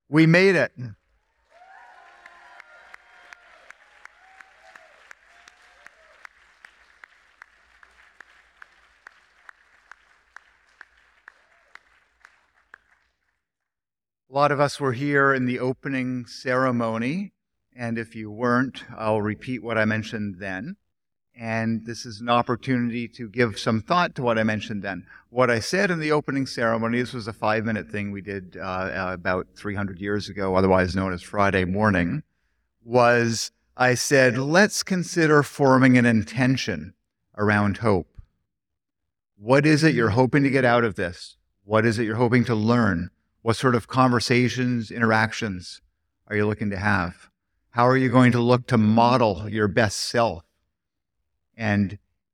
We made it. A lot of us were here in the opening ceremony, and if you weren't, I'll repeat what I mentioned then. And this is an opportunity to give some thought to what I mentioned then. What I said in the opening ceremony, this was a 5-minute thing we did about 300 years ago, otherwise known as Friday morning, was I said, let's consider forming an intention around hope. What is it you're hoping to get out of this? What is it you're hoping to learn? What sort of conversations, interactions are you looking to have? How are you going to look to model your best self? And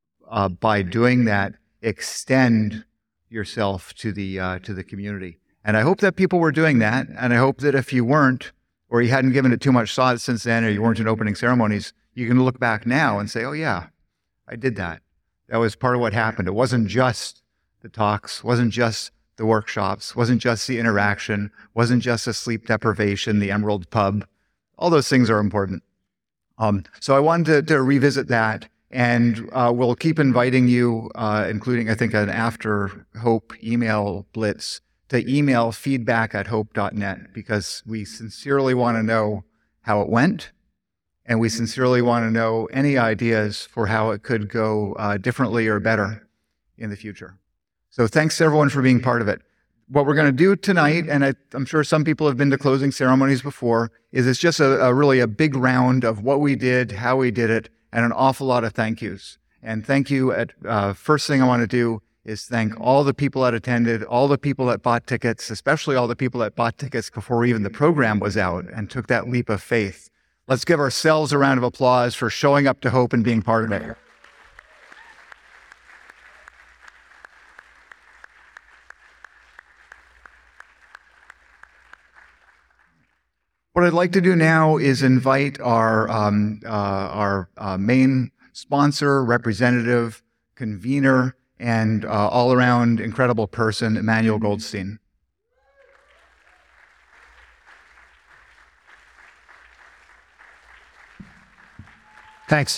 by doing that, extend yourself to the community. And I hope that people were doing that. And I hope that if you weren't, or you hadn't given it too much thought since then, or you weren't in opening ceremonies, you can look back now and say, oh yeah, I did that. That was part of what happened. It wasn't just the talks, wasn't just the workshops, wasn't just the interaction, wasn't just the sleep deprivation, the Emerald Pub. All those things are important. So I wanted to revisit that, and we'll keep inviting you, including, I think, an after Hope email blitz, to email feedback@hope.net, because we sincerely want to know how it went, and we sincerely want to know any ideas for how it could go differently or better in the future. So thanks everyone for being part of it. What we're going to do tonight, and I'm sure some people have been to closing ceremonies before, is it's just a really big round of what we did, how we did it, and an awful lot of thank yous. And thank you first thing I want to do is thank all the people that attended, all the people that bought tickets, especially all the people that bought tickets before even the program was out and took that leap of faith. Let's give ourselves a round of applause for showing up to Hope and being part of it. What I'd like to do now is invite our main sponsor, representative, convener, and all-around incredible person, Emmanuel Goldstein. Thanks.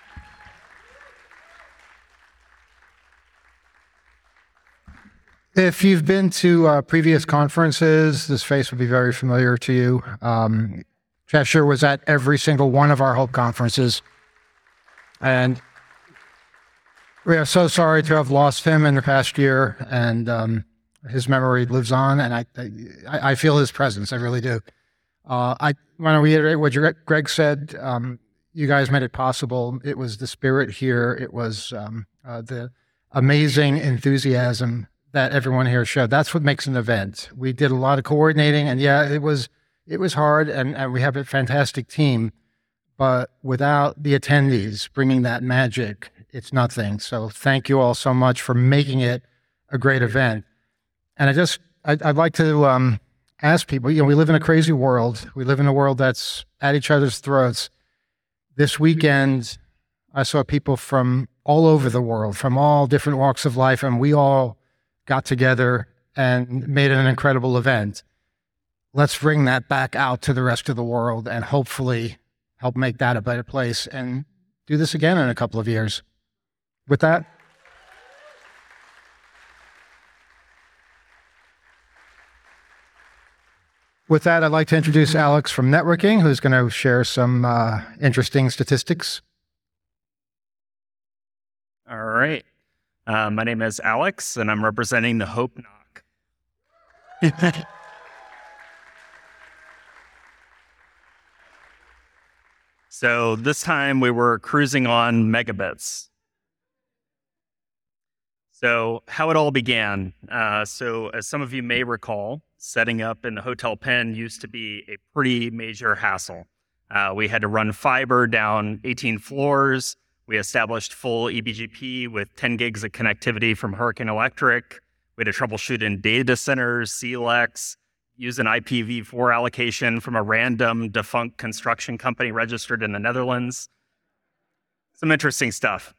If you've been to previous conferences, this face will be very familiar to you. Cheshire was at every single one of our Hope conferences. And we are so sorry to have lost him in the past year, and his memory lives on, and I feel his presence, I really do. I want to reiterate what Greg said. You guys made it possible. It was the spirit here. It was the amazing enthusiasm that everyone here showed. That's what makes an event. We did a lot of coordinating, and yeah, it was hard, and we have a fantastic team, but without the attendees bringing that magic, it's nothing. So thank you all so much for making it a great event. And I'd like to ask people, we live in a crazy world. We live in a world that's at each other's throats. This weekend, I saw people from all over the world, from all different walks of life, and we all got together and made an incredible event. Let's bring that back out to the rest of the world and hopefully help make that a better place and do this again in a couple of years. With that, I'd like to introduce Alex from Networking, who's going to share some interesting statistics. All right. My name is Alex, and I'm representing the Hope NOC. So this time we were cruising on megabits. So how it all began. So as some of you may recall, setting up in the Hotel Penn used to be a pretty major hassle. We had to run fiber down 18 floors. We established full eBGP with 10 gigs of connectivity from Hurricane Electric. We had to troubleshoot in data centers, CLEX, use an IPv4 allocation from a random defunct construction company registered in the Netherlands. Some interesting stuff.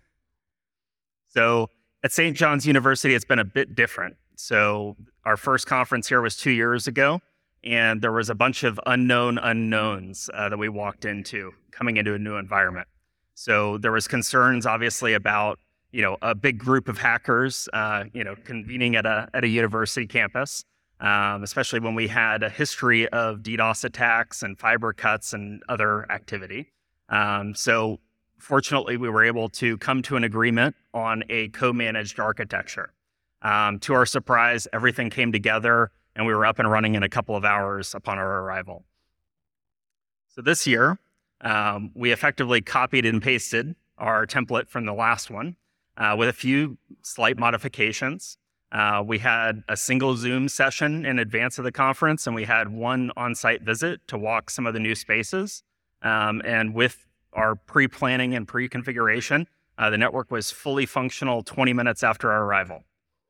So at St. John's University, it's been a bit different. So our first conference here was 2 years ago, and there was a bunch of unknown unknowns that we walked into coming into a new environment. So there was concerns, obviously, about a big group of hackers, convening at a university campus, especially when we had a history of DDoS attacks and fiber cuts and other activity. So fortunately, we were able to come to an agreement on a co-managed architecture. To our surprise, everything came together, and we were up and running in a couple of hours upon our arrival. So this year, we effectively copied and pasted our template from the last one with a few slight modifications. We had a single Zoom session in advance of the conference, and we had one on-site visit to walk some of the new spaces. And with our pre-planning and pre-configuration, the network was fully functional 20 minutes after our arrival.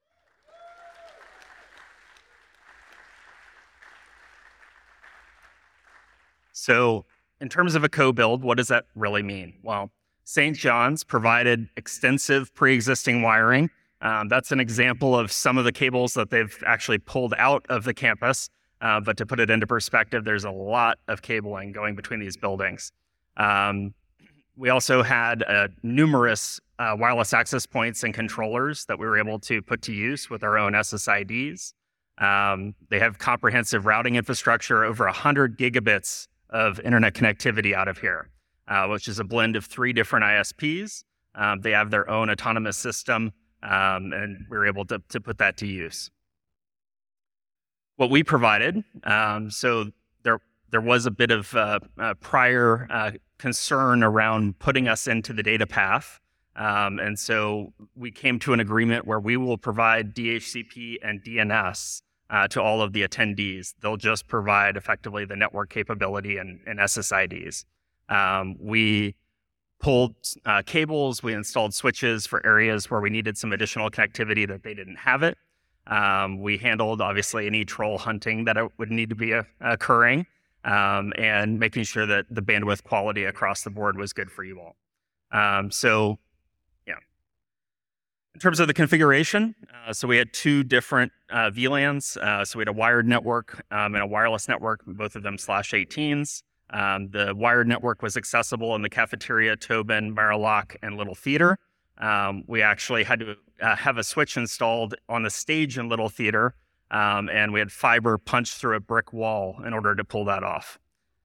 So in terms of a co-build, what does that really mean? Well, St. John's provided extensive pre-existing wiring. That's an example of some of the cables that they've actually pulled out of the campus. But to put it into perspective, there's a lot of cabling going between these buildings. We also had numerous wireless access points and controllers that we were able to put to use with our own SSIDs. They have comprehensive routing infrastructure, over 100 gigabits of internet connectivity out of here, which is a blend of 3 different ISPs. They have their own autonomous system, and we were able to put that to use. What we provided, so there was a bit of prior concern around putting us into the data path. And so we came to an agreement where we will provide DHCP and DNS to all of the attendees. They'll just provide effectively the network capability and SSIDs. We pulled cables, we installed switches for areas where we needed some additional connectivity that they didn't have it. We handled, obviously, any troll hunting that would need to be occurring, and making sure that the bandwidth quality across the board was good for you all. In terms of the configuration, so we had 2 different VLANs. So we had a wired network and a wireless network, both of them /18s. The wired network was accessible in the cafeteria, Tobin, Marilock, and Little Theater. We actually had to have a switch installed on the stage in Little Theater, and we had fiber punched through a brick wall in order to pull that off.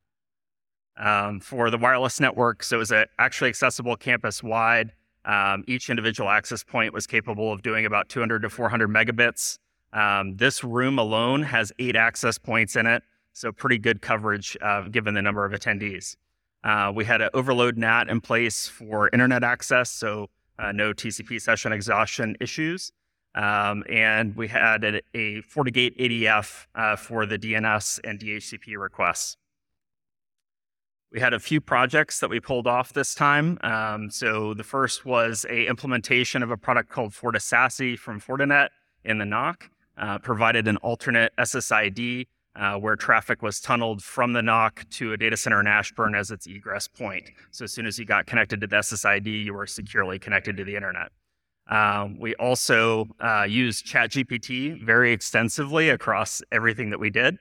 For the wireless network, so it was actually accessible campus-wide. Each individual access point was capable of doing about 200 to 400 megabits. This room alone has 8 access points in it, so pretty good coverage given the number of attendees. We had an overload NAT in place for internet access, so no TCP session exhaustion issues. And we had a FortiGate ADF for the DNS and DHCP requests. We had a few projects that we pulled off this time. So the first was a implementation of a product called FortiSASE from Fortinet in the NOC, provided an alternate SSID where traffic was tunneled from the NOC to a data center in Ashburn as its egress point. So as soon as you got connected to the SSID, you were securely connected to the internet. We also used ChatGPT very extensively across everything that we did.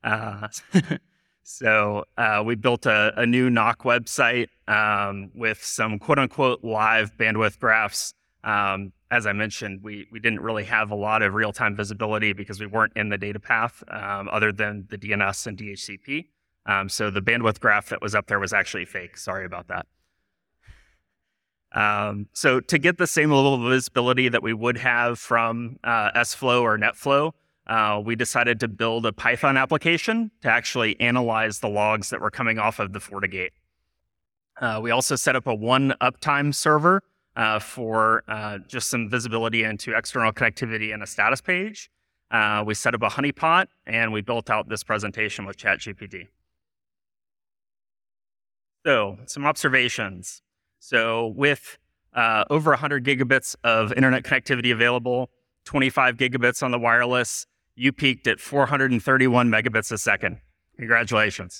So we built a new NOC website with some quote-unquote live bandwidth graphs. As I mentioned, we didn't really have a lot of real-time visibility because we weren't in the data path other than the DNS and DHCP. So the bandwidth graph that was up there was actually fake. Sorry about that. So to get the same level of visibility that we would have from SFlow or NetFlow, we decided to build a Python application to actually analyze the logs that were coming off of the FortiGate. We also set up a one uptime server for just some visibility into external connectivity and a status page. We set up a honeypot, and we built out this presentation with ChatGPT. So some observations. So with over 100 gigabits of internet connectivity available, 25 gigabits on the wireless, you peaked at 431 megabits a second. Congratulations.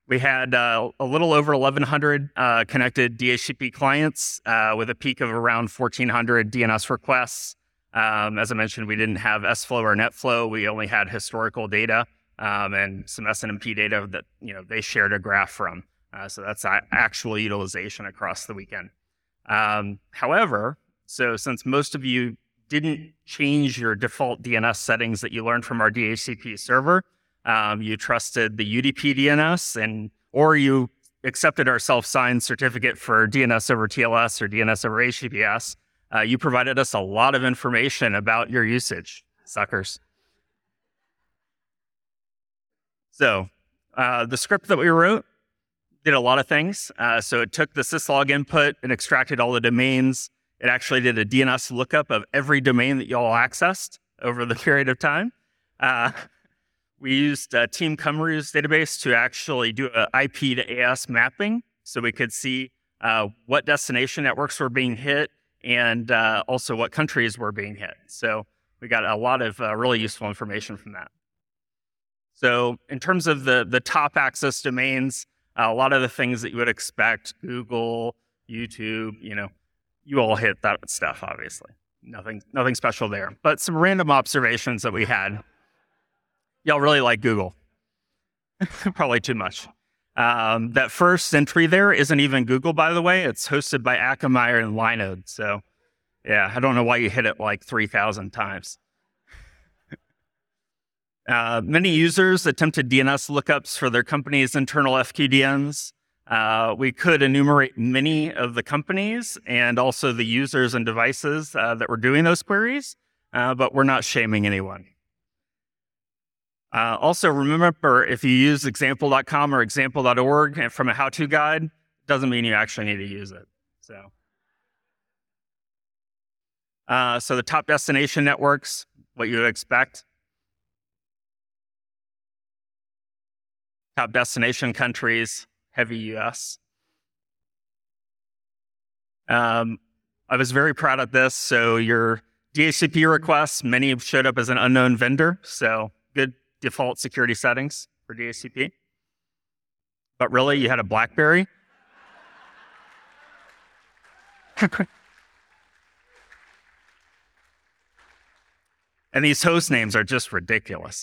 We had a little over 1,100 connected DHCP clients with a peak of around 1,400 DNS requests. As I mentioned, we didn't have SFlow or NetFlow. We only had historical data and some SNMP data that they shared a graph from. So that's actual utilization across the weekend. However, so since most of you didn't change your default DNS settings that you learned from our DHCP server, you trusted the UDP DNS, or you accepted our self-signed certificate for DNS over TLS or DNS over HTTPS. You provided us a lot of information about your usage, suckers. So the script that we wrote did a lot of things. So it took the syslog input and extracted all the domains. It actually did a DNS lookup of every domain that you all accessed over the period of time. We used Team Cymru's database to actually do an IP to AS mapping, so we could see what destination networks were being hit and also what countries were being hit. So we got a lot of really useful information from that. So in terms of the top access domains, a lot of the things that you would expect, Google, YouTube, you all hit that stuff, obviously. Nothing special there. But some random observations that we had. Y'all really like Google. Probably too much. That first entry there isn't even Google, by the way. It's hosted by Akamai and Linode. So, yeah, I don't know why you hit it like 3,000 times. Many users attempted DNS lookups for their company's internal FQDNs. We could enumerate many of the companies and also the users and devices that were doing those queries, but we're not shaming anyone. Also, remember, if you use example.com or example.org and from a how-to guide, doesn't mean you actually need to use it. So the top destination networks, what you would expect. Top destination countries, heavy US. I was very proud of this. So your DHCP requests, many have showed up as an unknown vendor. So good default security settings for DHCP. But really, you had a BlackBerry. And these host names are just ridiculous.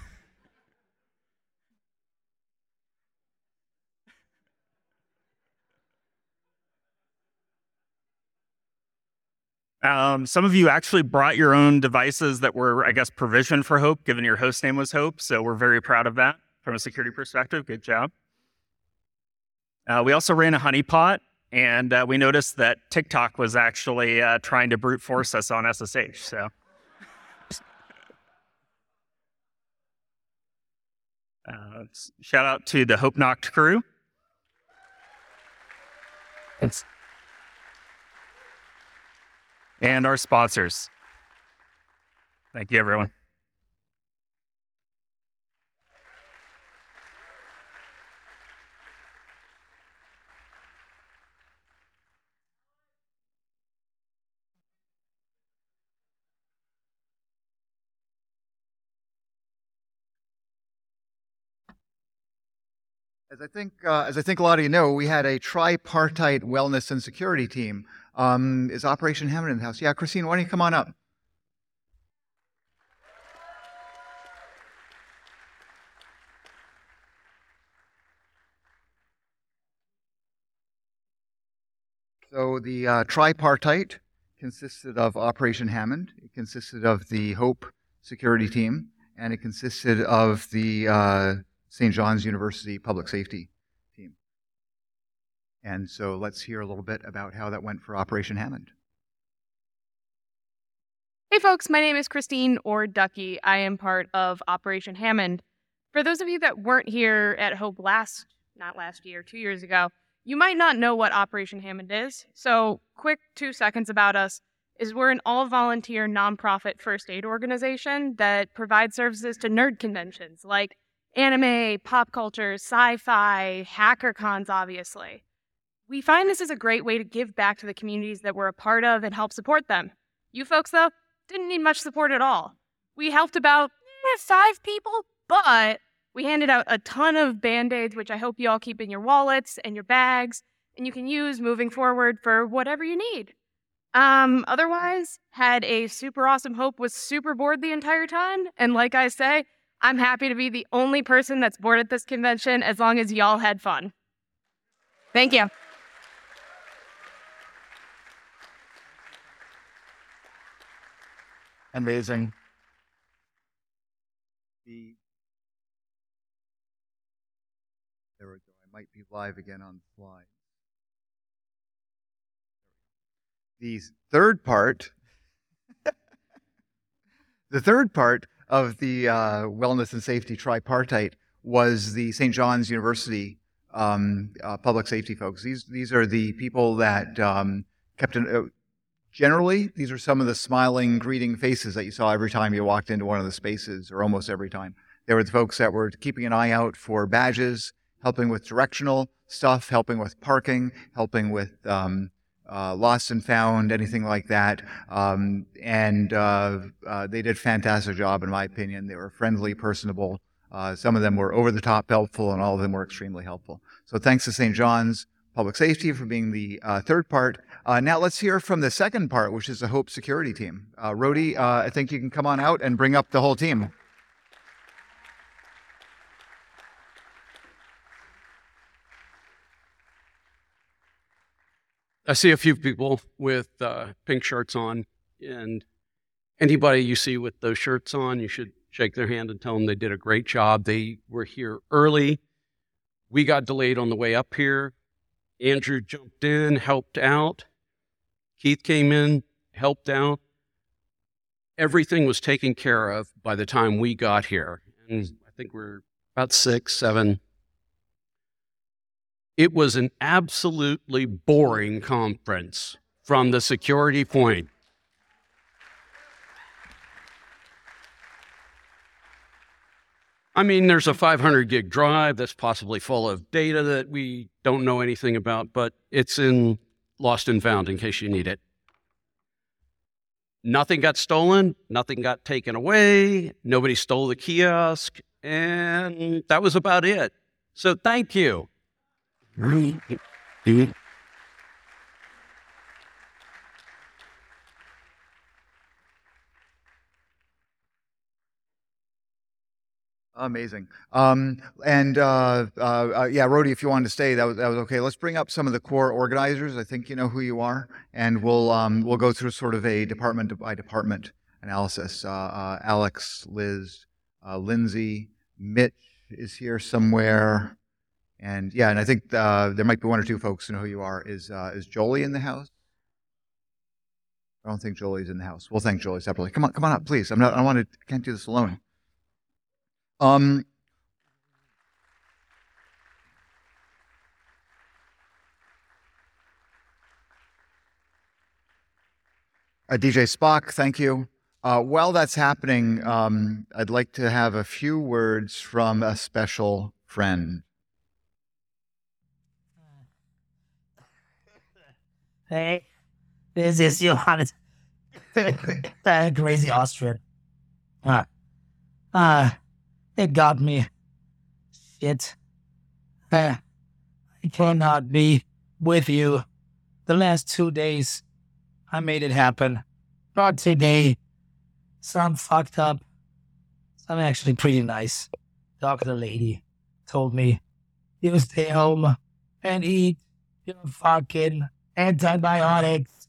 Some of you actually brought your own devices that were, I guess, provisioned for Hope, given your host name was Hope. So we're very proud of that from a security perspective. Good job. We also ran a honeypot, and we noticed that TikTok was actually trying to brute force us on SSH. So shout out to the Hope Knocked crew. And our sponsors. Thank you, everyone. As I think a lot of you know, we had a tripartite wellness and security team. Is Operation Hammond in the house? Yeah, Christine, why don't you come on up? So the tripartite consisted of Operation Hammond, it consisted of the Hope security team, and it consisted of the St. John's University Public Safety team. And so let's hear a little bit about how that went for Operation Hammond. Hey folks, my name is Christine or Ducky. I am part of Operation Hammond. For those of you that weren't here at Hope not last year, 2 years ago, you might not know what Operation Hammond is. So quick 2 seconds about us is we're an all-volunteer nonprofit first aid organization that provides services to nerd conventions like anime, pop culture, sci-fi, hacker cons, obviously. We find this is a great way to give back to the communities that we're a part of and help support them. You folks, though, didn't need much support at all. We helped about 5 people, but We handed out a ton of Band-Aids, which I hope you all keep in your wallets and your bags, and you can use moving forward for whatever you need. Otherwise, had a super awesome Hope, was super bored the entire time, and like I say, I'm happy to be the only person that's bored at this convention as long as y'all had fun. Thank you. Amazing. There we go. I might be live again on the slide. The third part of the wellness and safety tripartite was the St. John's University public safety folks. These are the people that kept in. Generally, these are some of the smiling, greeting faces that you saw every time you walked into one of the spaces, or almost every time. They were the folks that were keeping an eye out for badges, helping with directional stuff, helping with parking, helping with lost and found, anything like that. They did a fantastic job, in my opinion. They were friendly, personable. Some of them were over the top helpful, and all of them were extremely helpful. So thanks to St. John's Public Safety for being the third part. Now let's hear from the second part, which is the Hope security team. Rhodey, I think you can come on out and bring up the whole team. I see a few people with pink shirts on, and anybody you see with those shirts on, you should shake their hand and tell them they did a great job. They were here early. We got delayed on the way up here. Andrew jumped in, helped out. Keith came in, helped out. Everything was taken care of by the time we got here. And I think we're about 6, 7. It was an absolutely boring conference from the security point. I mean, there's a 500 gig drive that's possibly full of data that we don't know anything about, but it's in Lost and Found in case you need it. Nothing got stolen, nothing got taken away, nobody stole the kiosk, and that was about it. So thank you. Amazing. Yeah, Rhodey, if you wanted to stay, that was okay. Let's bring up some of the core organizers. I think you know who you are, and we'll go through sort of a department by department analysis. Alex, Liz, Lindsay, Mitch is here somewhere, and yeah, and I think there might be one or two folks who know who you are. Is Jolie in the house? I don't think Jolie's in the house. We'll thank Jolie separately. Come on up, please. I can't do this alone. DJ Spock, thank you. While that's happening, I'd like to have a few words from a special friend. Hey, this is Johannes, that crazy Austrian. It got me. Shit. I cannot be with you. The last 2 days, I made it happen. Not today. Some fucked up. Some actually pretty nice. Doctor lady told me, you stay home and eat your fucking antibiotics.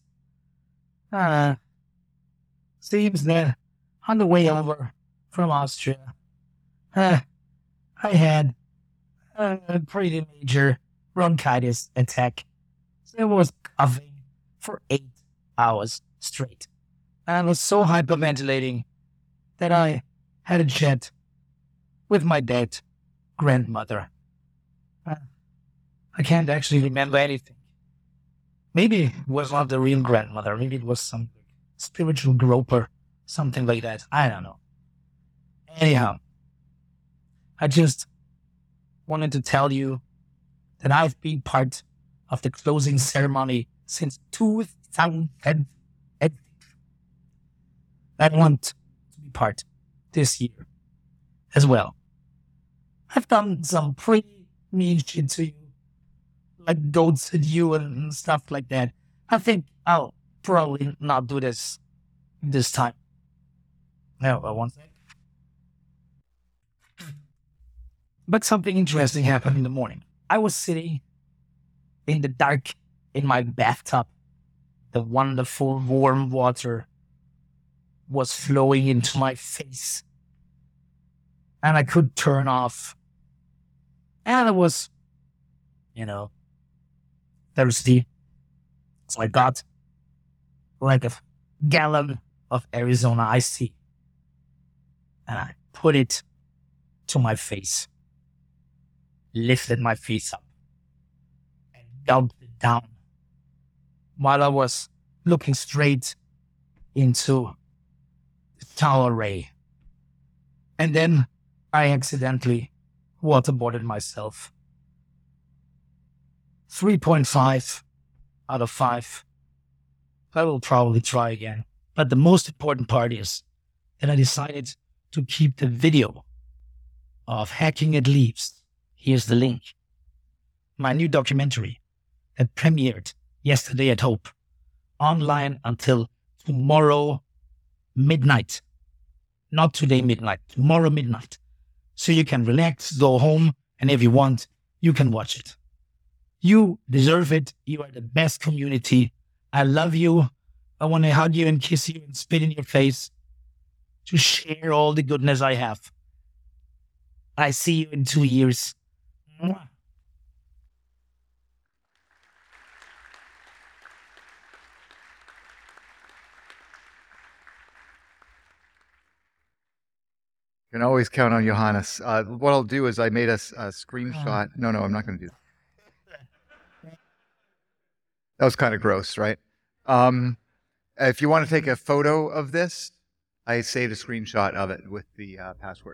Seems that on the way over from Austria, I had a pretty major bronchitis attack. I was coughing for 8 hours straight. I was so hyperventilating that I had a chat with my dead grandmother. I can't actually remember anything. Maybe it was not the real grandmother. Maybe it was some spiritual groper, something like that. I don't know. Anyhow, I just wanted to tell you that I've been part of the closing ceremony since 2008. I want to be part this year as well. I've done some pretty mean shit to you, like ghosted you and stuff like that. I think I'll probably not do this time. No, one sec. But something interesting happened in the morning. I was sitting in the dark in my bathtub. The wonderful warm water was flowing into my face. And I could turn off. And I was, thirsty. So I got like a gallon of Arizona iced tea. And I put it to my face. Lifted my face up. And gulped it down. While I was looking straight into the tower ray. And then I accidentally waterboarded myself. 3.5 out of 5. I will probably try again. But the most important part is that I decided to keep the video of Hacking at Leaves. Here's the link. My new documentary that premiered yesterday at Hope. Online until tomorrow midnight. Not today midnight, tomorrow midnight. So you can relax, go home, and if you want, you can watch it. You deserve it. You are the best community. I love you. I want to hug you and kiss you and spit in your face to share all the goodness I have. I see you in 2 years. Mwah. You can always count on Johannes. What I'll do is I made a screenshot. No, I'm not going to do that. That was kind of gross, right? If you want to take a photo of this, I saved a screenshot of it with the password.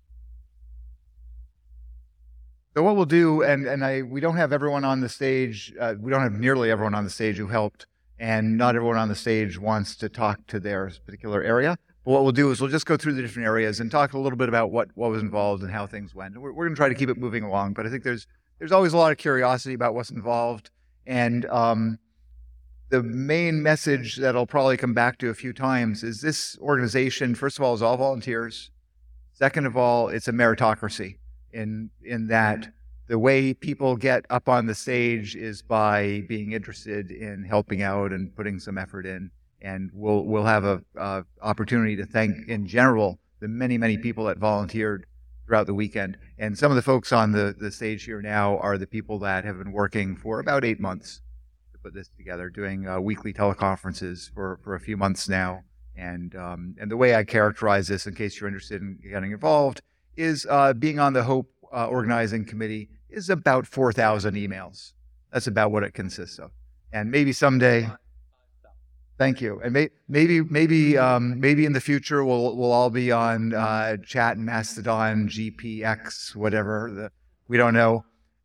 So what we'll do, we don't have everyone on the stage. We don't have nearly everyone on the stage who helped, and not everyone on the stage wants to talk to their particular area. But what we'll do is we'll just go through the different areas and talk a little bit about what was involved and how things went. We're going to try to keep it moving along, but I think there's always a lot of curiosity about what's involved. And the main message that I'll probably come back to a few times is this organization, first of all, is all volunteers. Second of all, it's a meritocracy in that the way people get up on the stage is by being interested in helping out and putting some effort in. And we'll have a opportunity to thank, in general, the many, many people that volunteered throughout the weekend. And some of the folks on the stage here now are the people that have been working for about 8 months to put this together, doing weekly teleconferences for a few months now. And the way I characterize this, in case you're interested in getting involved, is being on the Hope organizing committee is about 4,000 emails. That's about what it consists of. And maybe someday... Thank you. And maybe in the future we'll all be on Chat, Mastodon, GPX, whatever. We don't know.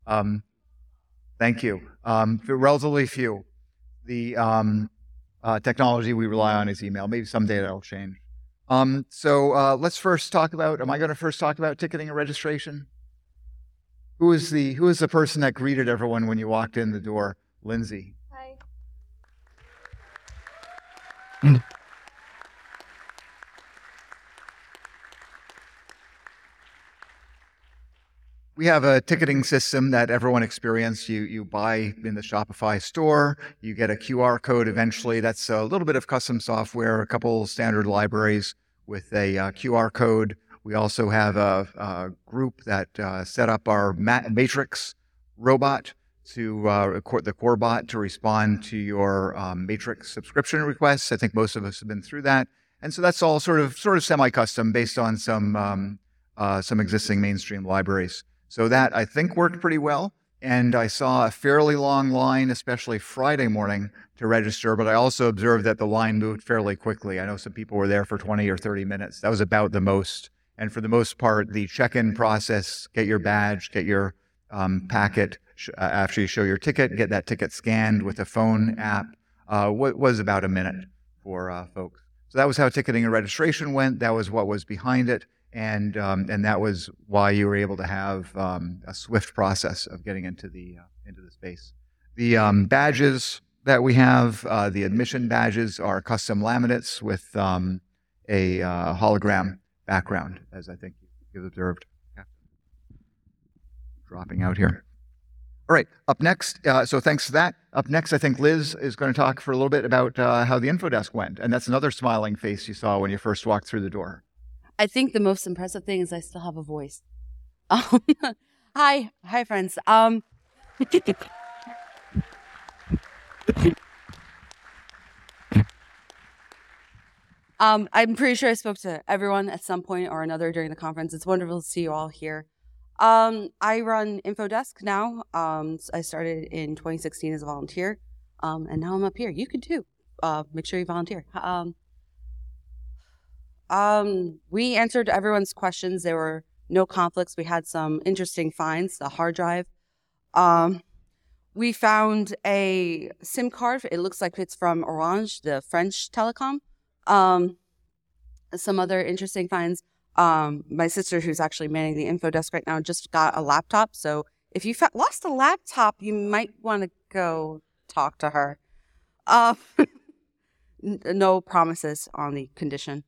Thank you. Relatively few. The technology we rely on is email. Maybe someday that'll change. So let's first talk about. Am I going to first talk about ticketing and registration? Who is the person that greeted everyone when you walked in the door? Lindsay. We have a ticketing system that everyone experienced. You buy in the Shopify store, you get a QR code eventually. That's a little bit of custom software, a couple standard libraries with a QR code. We also have a group that set up our Matrix robot to the core bot to respond to your Matrix subscription requests. I think most of us have been through that. And so that's all sort of semi-custom based on some existing mainstream libraries. So that, I think, worked pretty well. And I saw a fairly long line, especially Friday morning, to register. But I also observed that the line moved fairly quickly. I know some people were there for 20 or 30 minutes. That was about the most. And for the most part, the check-in process, get your badge, get your packet, after you show your ticket, get that ticket scanned with a phone app, was about a minute for folks. So that was how ticketing and registration went. That was what was behind it. and that was why you were able to have a swift process of getting into the space. The badges that we have, the admission badges, are custom laminates with a hologram background, as I think you've observed. Yeah. Dropping out here. All right, up next, so thanks for that. Up next, I think Liz is going to talk for a little bit about how the info desk went. And that's another smiling face you saw when you first walked through the door. I think the most impressive thing is I still have a voice. Hi, friends. I'm pretty sure I spoke to everyone at some point or another during the conference. It's wonderful to see you all here. I run InfoDesk now. I started in 2016 as a volunteer, and now I'm up here. You could too. Make sure you volunteer. We answered everyone's questions. There were no conflicts. We had some interesting finds. The hard drive. We found a SIM card. It looks like it's from Orange, the French telecom. Some other interesting finds. My sister, who's actually manning the info desk right now, just got a laptop. So if you lost a laptop, you might want to go talk to her. No promises on the condition.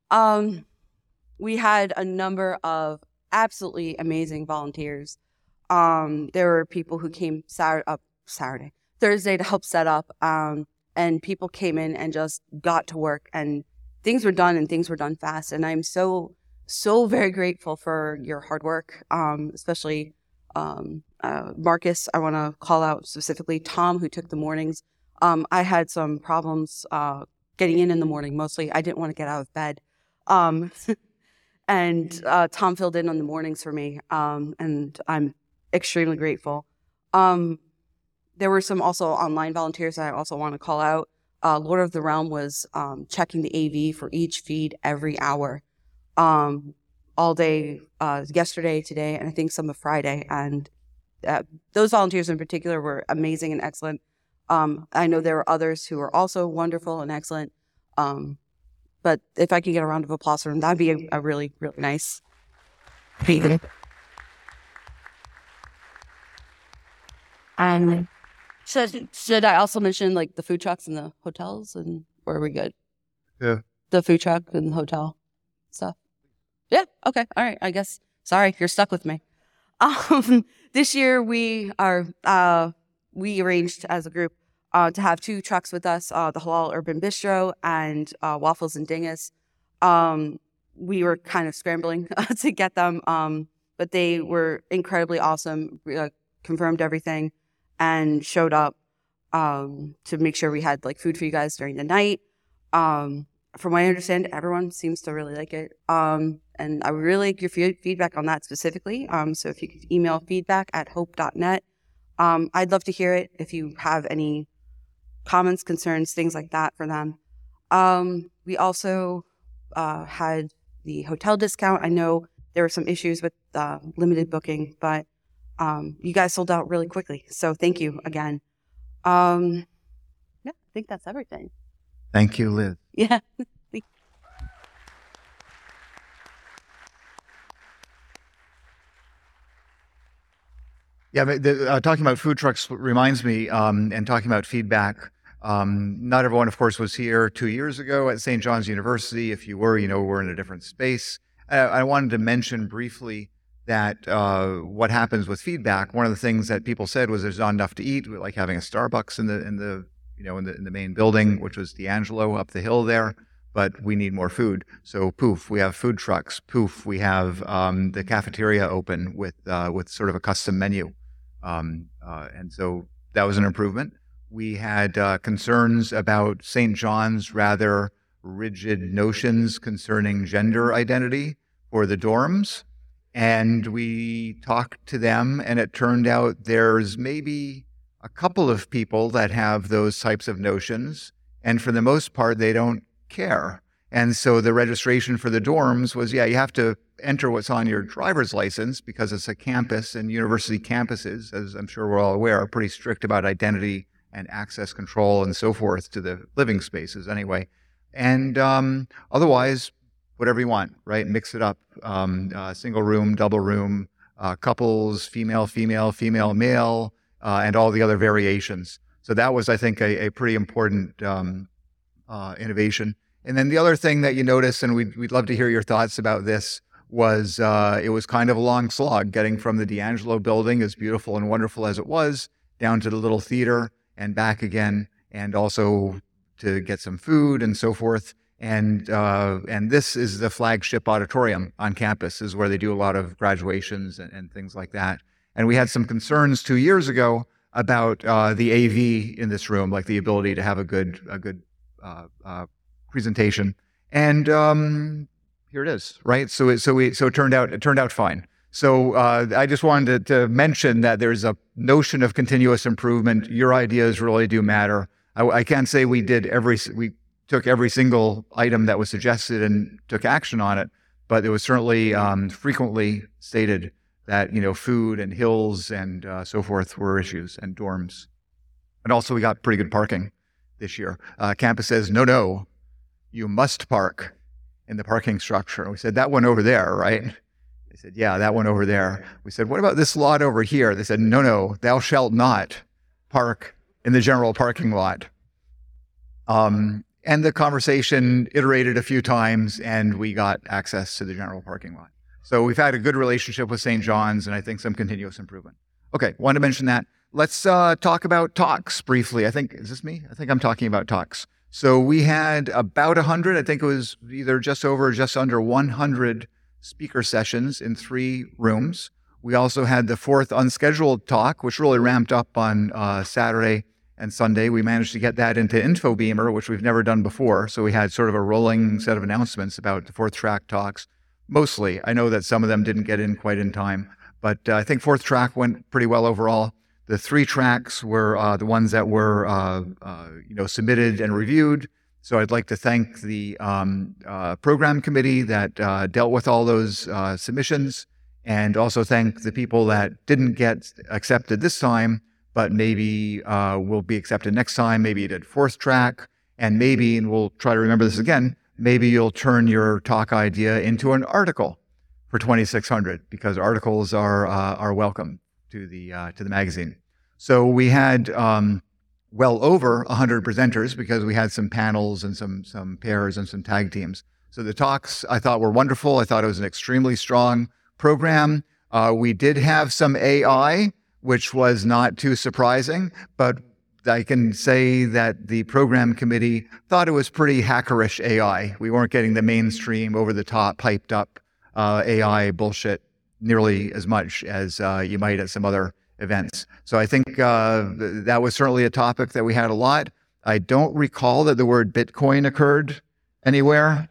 We had a number of absolutely amazing volunteers. There were people who came Thursday to help set up, and people came in and just got to work, and things were done fast. And I'm so very grateful for your hard work, especially Marcus. I want to call out specifically Tom, who took the mornings. I had some problems getting in the morning. Mostly, I didn't want to get out of bed. And Tom filled in on the mornings for me, and I'm extremely grateful. There were some also online volunteers that I also want to call out. Lord of the Realm was checking the AV for each feed every hour, all day, yesterday, today, and I think some of Friday. And those volunteers in particular were amazing and excellent. I know there were others who were also wonderful and excellent. But if I could get a round of applause for them, that'd be a really, really nice. Should I also mention like the food trucks and the hotels, and were we good? Yeah. The food truck and the hotel stuff. Yeah. Okay. All right. I guess. Sorry, you're stuck with me. This year we arranged as a group to have 2 trucks with us, the Halal Urban Bistro and Waffles and Dingus. We were kind of scrambling to get them, but they were incredibly awesome, confirmed everything, and showed up to make sure we had like food for you guys during the night. From what I understand, everyone seems to really like it. And I would really like your feedback on that specifically. So if you could email feedback@hope.net. I'd love to hear it if you have any comments, concerns, things like that for them. We also had the hotel discount. I know there were some issues with limited booking, but you guys sold out really quickly. So thank you again. Yeah, I think that's everything. Thank you, Liz. Yeah. Yeah, talking about food trucks reminds me, and talking about feedback, not everyone, of course, was here 2 years ago at St. John's University. If you were, we're in a different space. I wanted to mention briefly that what happens with feedback, one of the things that people said was there's not enough to eat, like having a Starbucks in the main building, which was D'Angelo up the hill there. But we need more food. So poof, we have food trucks. Poof, we have the cafeteria open with sort of a custom menu. And so that was an improvement. We had concerns about St. John's rather rigid notions concerning gender identity for the dorms. And we talked to them, and it turned out there's maybe a couple of people that have those types of notions. And for the most part, they don't care. And so the registration for the dorms was, you have to enter what's on your driver's license because it's a campus, and university campuses, as I'm sure we're all aware, are pretty strict about identity and access control and so forth to the living spaces anyway. And otherwise, whatever you want, right? Mix it up, single room, double room, couples, female, male, and all the other variations. So that was, I think, a pretty important innovation. And then the other thing that you notice, and we'd love to hear your thoughts about this, was it was kind of a long slog getting from the D'Angelo building, as beautiful and wonderful as it was, down to the little theater and back again, and also to get some food and so forth. And this is the flagship auditorium on campus, is where they do a lot of graduations and things like that. And we had some concerns 2 years ago about the AV in this room, like the ability to have a good presentation. And here it is, right? So it turned out fine. So I just wanted to mention that there's a notion of continuous improvement. Your ideas really do matter. I can't say we took every single item that was suggested and took action on it, but it was certainly frequently stated that, food and hills and so forth were issues, and dorms. And also we got pretty good parking this year. Campus says, no, you must park in the parking structure. And we said, that one over there, right? They said, yeah, that one over there. We said, what about this lot over here? They said, no, thou shalt not park in the general parking lot. And the conversation iterated a few times, and we got access to the general parking lot. So we've had a good relationship with St. John's, and I think some continuous improvement. Okay, wanted to mention that. Let's talk about talks briefly. Is this me? I think I'm talking about talks. So we had about 100, I think it was either just over or just under 100 speaker sessions in 3 rooms. We also had the 4th unscheduled talk, which really ramped up on Saturday and Sunday. We managed to get that into InfoBeamer, which we've never done before. So we had sort of a rolling set of announcements about the 4th track talks. Mostly. I know that some of them didn't get in quite in time, but I think 4th track went pretty well overall. The 3 tracks were the ones that were submitted and reviewed. So I'd like to thank the program committee that dealt with all those submissions, and also thank the people that didn't get accepted this time, but maybe will be accepted next time. Maybe you did 4th track, and maybe, and we'll try to remember this again, maybe you'll turn your talk idea into an article for 2600, because articles are welcome to the magazine. So we had well over 100 presenters, because we had some panels and some pairs and some tag teams. So the talks I thought were wonderful. I thought it was an extremely strong program. We did have some AI, which was not too surprising, but I can say that the program committee thought it was pretty hackerish AI. We weren't getting the mainstream, over-the-top, piped-up AI bullshit nearly as much as you might at some other events. So I think that was certainly a topic that we had a lot. I don't recall that the word Bitcoin occurred anywhere.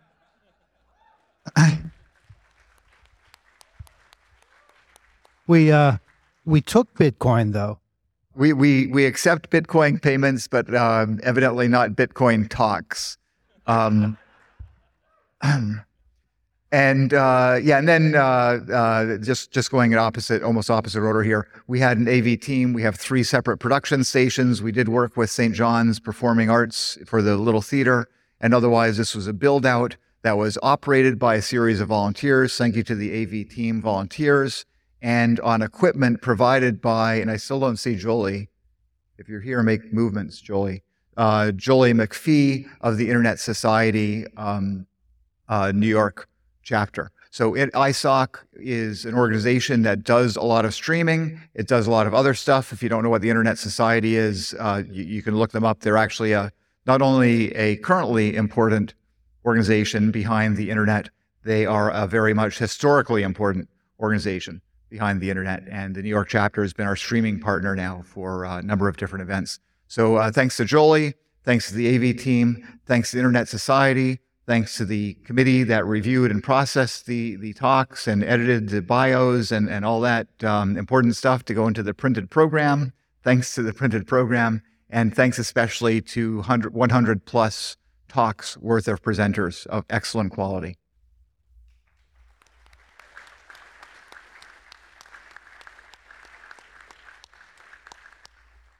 We took Bitcoin, though. We accept Bitcoin payments, but evidently not Bitcoin talks. And then just going in almost opposite order here, we had an AV team. We have 3 separate production stations. We did work with St. John's Performing Arts for the Little Theater, and otherwise this was a build out that was operated by a series of volunteers. Thank you to the AV team volunteers, and on equipment provided by, and I still don't see Jolie. If you're here, make movements, Jolie. Jolie McPhee of the Internet Society, New York chapter. So ISOC is an organization that does a lot of streaming. It does a lot of other stuff. If you don't know what the Internet Society is, you can look them up. They're actually not only a currently important organization behind the Internet, they are a very much historically important organization behind the Internet. And the New York chapter has been our streaming partner now for a number of different events. So thanks to Jolie, thanks to the AV team, thanks to the Internet Society, thanks to the committee that reviewed and processed the talks and edited the bios and all that important stuff to go into the printed program. Thanks to the printed program, and thanks especially to 100 plus talks worth of presenters of excellent quality.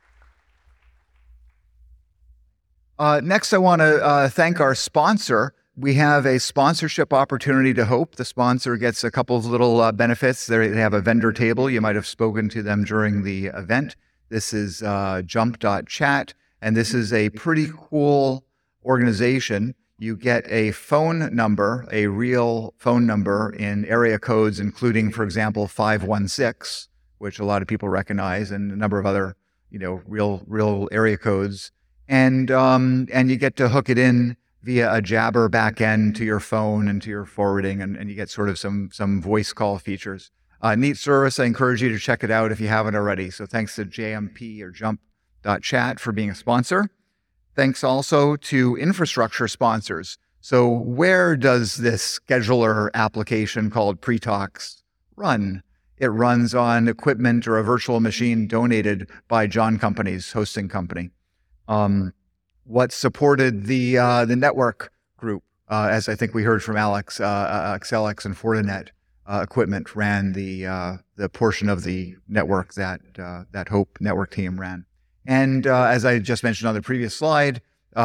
Next, I want to thank our sponsor, we have a sponsorship opportunity to Hope. The sponsor gets a couple of little benefits. They have a vendor table. You might have spoken to them during the event. This is jump.chat, and this is a pretty cool organization. You get a phone number, a real phone number in area codes, including, for example, 516, which a lot of people recognize, and a number of other, real area codes. And you get to hook it in via a Jabber backend to your phone and to your forwarding, and you get sort of some voice call features. Neat service. I encourage you to check it out if you haven't already. So thanks to JMP or jump.chat for being a sponsor. Thanks also to infrastructure sponsors. So where does this scheduler application called Pretalks run? It runs on equipment or a virtual machine donated by John Company's hosting company. What supported the network group, as I think we heard from Alex, Xcelix and Fortinet equipment ran the portion of the network that Hope network team ran. And as I just mentioned on the previous slide,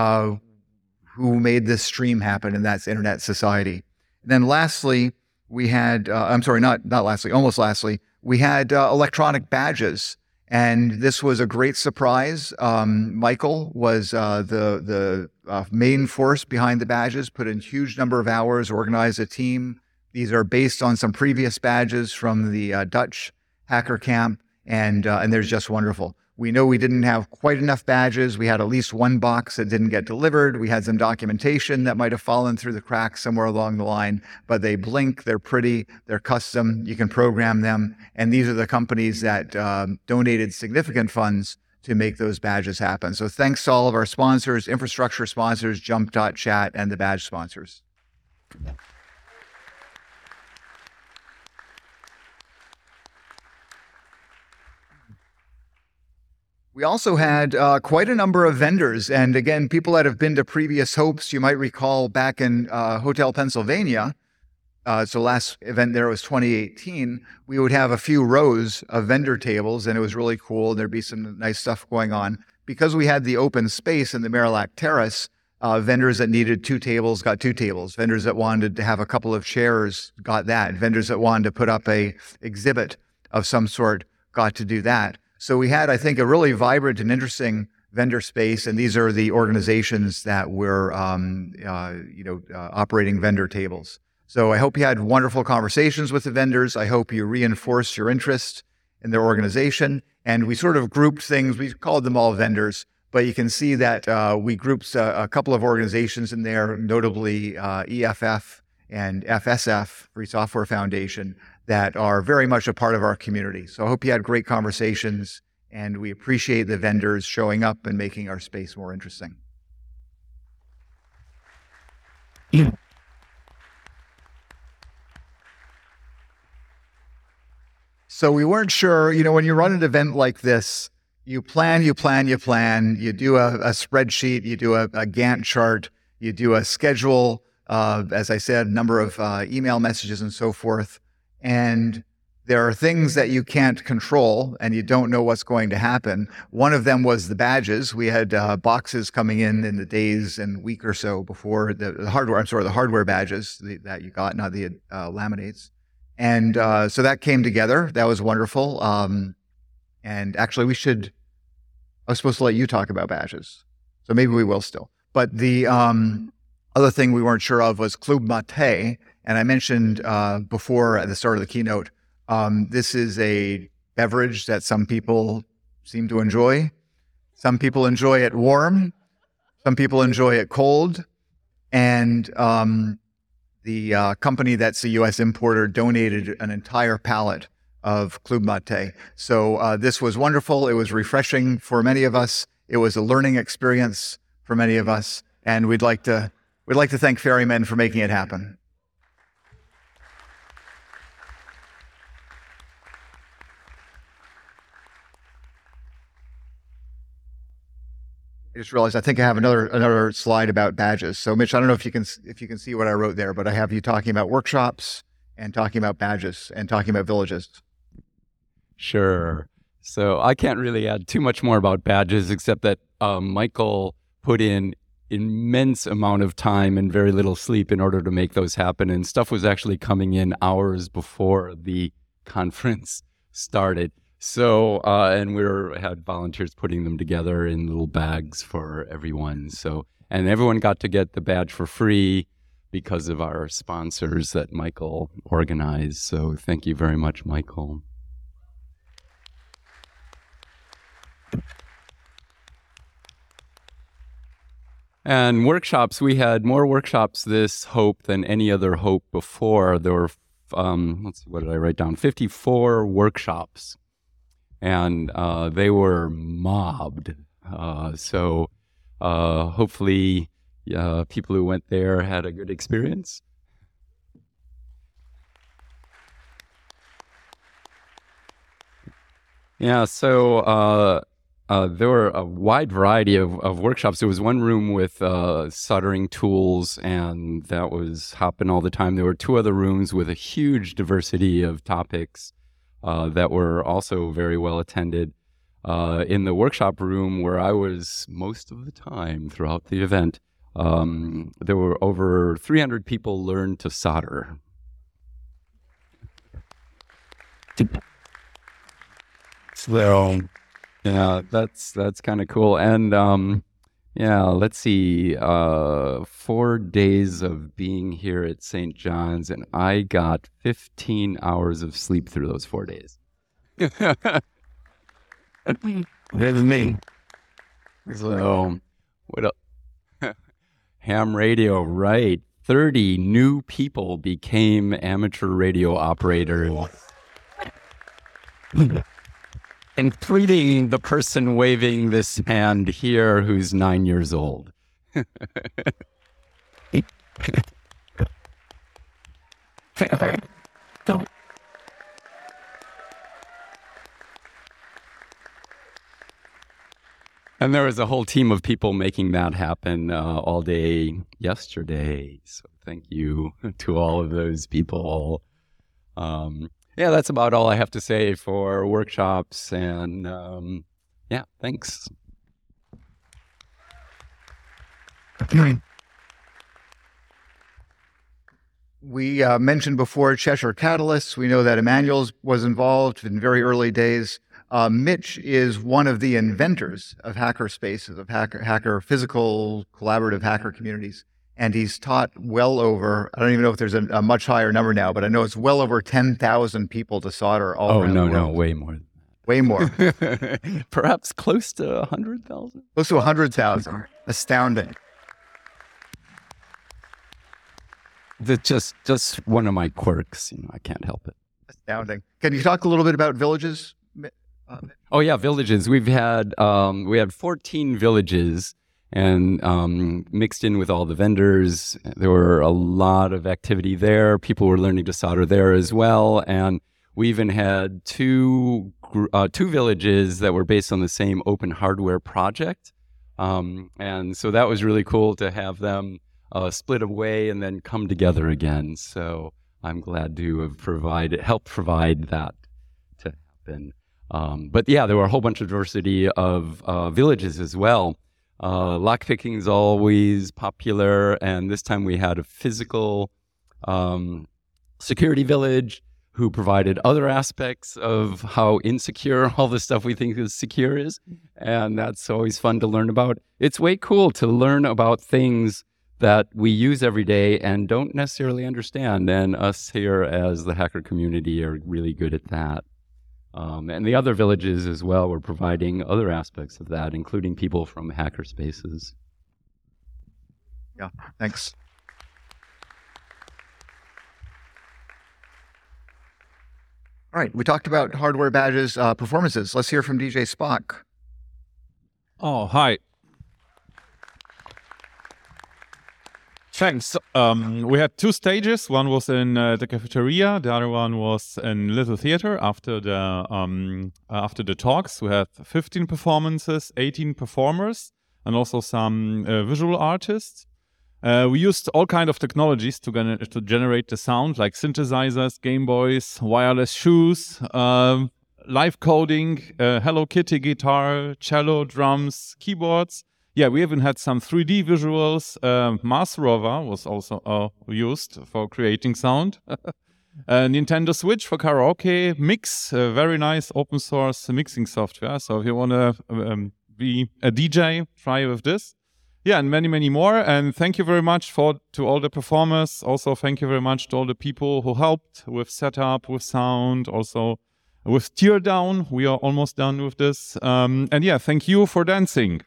who made this stream happen, and that's Internet Society. And then lastly, we had, almost lastly, we had electronic badges. And this was a great surprise. Michael was the main force behind the badges, put in huge number of hours, organized a team. These are based on some previous badges from the Dutch Hacker Camp, and they're just wonderful. We know we didn't have quite enough badges. We had at least one box that didn't get delivered. We had some documentation that might have fallen through the cracks somewhere along the line, but they blink, they're pretty, they're custom, you can program them. And these are the companies that donated significant funds to make those badges happen. So thanks to all of our sponsors, infrastructure sponsors, jump.chat, and the badge sponsors. We also had quite a number of vendors. And again, people that have been to previous Hopes, you might recall back in Hotel Pennsylvania, so last event there was 2018, we would have a few rows of vendor tables, and it was really cool. There'd be some nice stuff going on. Because we had the open space in the Marillac Terrace, vendors that needed 2 tables got 2 tables. Vendors that wanted to have a couple of chairs got that. Vendors that wanted to put up a exhibit of some sort got to do that. So we had, I think, a really vibrant and interesting vendor space, and these are the organizations that were, operating vendor tables. So I hope you had wonderful conversations with the vendors. I hope you reinforced your interest in their organization. And we sort of grouped things. We called them all vendors, but you can see that we grouped a couple of organizations in there, notably EFF and FSF, Free Software Foundation, that are very much a part of our community. So I hope you had great conversations, and we appreciate the vendors showing up and making our space more interesting. Yeah. So we weren't sure, when you run an event like this, you plan, you do a spreadsheet, you do a Gantt chart, you do a schedule, as I said, number of email messages and so forth. And there are things that you can't control and you don't know what's going to happen. One of them was the badges. We had boxes coming in the days and week or so before the hardware badges that you got, not the laminates. And so that came together. That was wonderful. And actually I was supposed to let you talk about badges. So maybe we will still. But the other thing we weren't sure of was Club Mate. And I mentioned before at the start of the keynote, this is a beverage that some people seem to enjoy. Some people enjoy it warm. Some people enjoy it cold. And the company that's a U.S. importer donated an entire pallet of Club Mate. So this was wonderful. It was refreshing for many of us. It was a learning experience for many of us. And we'd like to thank Ferrymen for making it happen. I just realized I think I have another slide about badges. So Mitch, I don't know if you can see what I wrote there, but I have you talking about workshops and talking about badges and talking about villages. Sure. So I can't really add too much more about badges except that Michael put in immense amount of time and very little sleep in order to make those happen. And stuff was actually coming in hours before the conference started. So, and had volunteers putting them together in little bags for everyone. So, and everyone got to get the badge for free because of our sponsors that Michael organized. So thank you very much, Michael. And workshops, we had more workshops this Hope than any other Hope before. There were, let's see, what did I write down? 54 workshops. And they were mobbed. So hopefully people who went there had a good experience. Yeah, so there were a wide variety of workshops. There was one room with soldering tools, and that was hopping all the time. There were two other rooms with a huge diversity of topics that were also very well attended. In the workshop room where I was most of the time throughout the event, there were over 300 people learned to solder. So, yeah, that's kind of cool. And yeah, let's see, 4 days of being here at St. John's, and I got 15 hours of sleep through those 4 days. That's me. So, what else? Ham radio, right. 30 new people became amateur radio operators. Including the person waving this hand here who's 9 years old. And there was a whole team of people making that happen all day yesterday. So thank you to all of those people. Yeah, that's about all I have to say for workshops. And yeah, thanks. We mentioned before Cheshire Catalysts. We know that Emmanuel's was involved in very early days. Mitch is one of the inventors of hacker spaces, of hacker physical collaborative hacker communities. And he's taught well over, I don't even know if there's a much higher number now, but I know it's well over 10,000 people to solder all around the world. No, way more. Way more. Perhaps close to 100,000? Close to 100,000. Astounding. That's just one of my quirks. I can't help it. Astounding. Can you talk a little bit about villages? Oh yeah, villages. We had 14 villages, and mixed in with all the vendors. There were a lot of activity there. People were learning to solder there as well, and we even had two villages that were based on the same open hardware project. And so that was really cool to have them split away and then come together again. So I'm glad to have helped provide that to happen. But yeah, there were a whole bunch of diversity of villages as well. Lockpicking is always popular, and this time we had a physical security village who provided other aspects of how insecure all the stuff we think is secure is, and that's always fun to learn about. It's way cool to learn about things that we use every day and don't necessarily understand, and us here as the hacker community are really good at that. And the other villages as well were providing other aspects of that, including people from hacker spaces. Yeah, thanks. All right, we talked about hardware badges, performances. Let's hear from DJ Spock. Oh, hi. Thanks. We had two stages. One was in the cafeteria. The other one was in Little Theater. After the talks, we had 15 performances, 18 performers, and also some visual artists. We used all kinds of technologies to generate the sound, like synthesizers, Game Boys, wireless shoes, live coding, Hello Kitty guitar, cello, drums, keyboards, yeah, we even had some 3D visuals. Mars rover was also used for creating sound. Nintendo Switch for karaoke, Mix, very nice open source mixing software. So if you want to be a DJ, try with this. Yeah, and many, many more. And thank you very much to all the performers. Also, thank you very much to all the people who helped with setup, with sound, also with teardown. We are almost done with this. And yeah, thank you for dancing.